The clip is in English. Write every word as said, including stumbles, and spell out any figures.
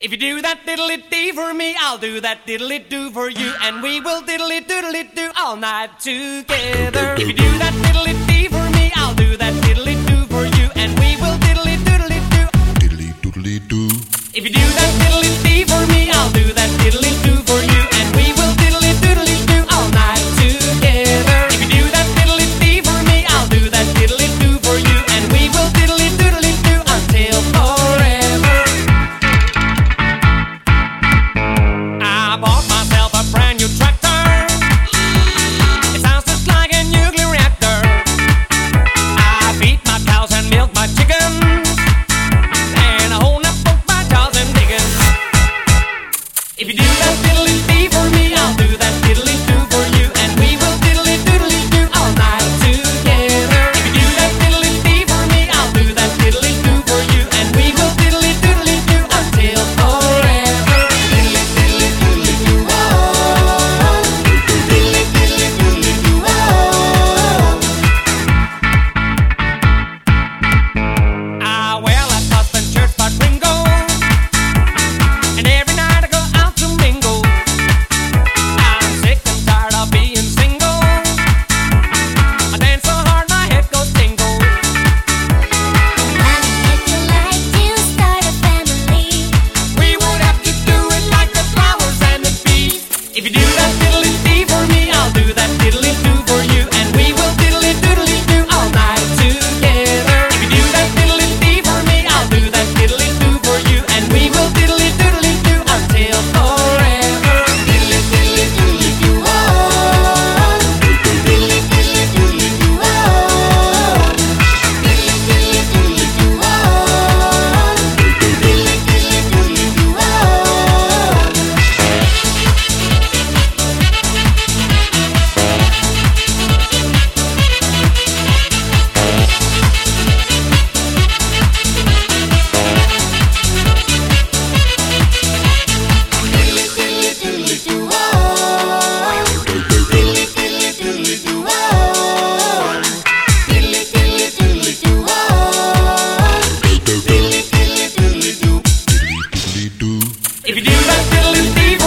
If you do that diddly-dee for me, I'll do that diddly-do for you, and we will diddly-doodly-do all night together. If you do that diddly-dee for me, I'll do that diddly-do for you, and we will diddly-doodly-do. Diddly-doodly-do. If you do that diddly-dee for me, I'll do that diddly-do for you, and we will diddly-doodly-do all night together. If you do that diddly-dee for me, I'll do that diddly-do for you, and we will diddly-doodly-do until forever. I bought myself a brand new tractor. It sounds just like a nuclear reactor. I feed my cows and milk my chickens, and I own up both my jaws and digging. If you do that diddly-dee for me, I'll do that diddly-do for you, and we will diddly-doodly-do all night together. If you do that diddly-dee for me, I'll do that diddly-do for you, and we will diddly-doodly-do until forever. Diddly-diddly-doodly-do, oh. Diddly-diddly-doodly-do, oh. Ah, well, I husband church but Ringo, and every night I go out to mingle. I'm sick and tired of being single. I dance so hard my head goes tingle. If you like to start a family, We would have to do it like the flowers and the bees. If you do that diddly-dee for me, I'll do that diddly-do for you, and we will diddly-doodly-do all night together. If you do that diddly-dee for me, I'll do that diddly-do for you, and we will diddly-doodly-do until forever. Diddly-diddly-doodly-do, oh. Diddly-diddly-doodly-do, oh. Diddly-diddly-doodly-do, oh. Diddly-diddly-doodly-do, oh. Diddly-diddly-doodly-do, oh. Diddly-diddly-doodly-do, oh. Diddly-diddly-doodly-do, oh. Diddly-diddly-doodly-do. Diddly-doodly-do. If you do that diddly-dee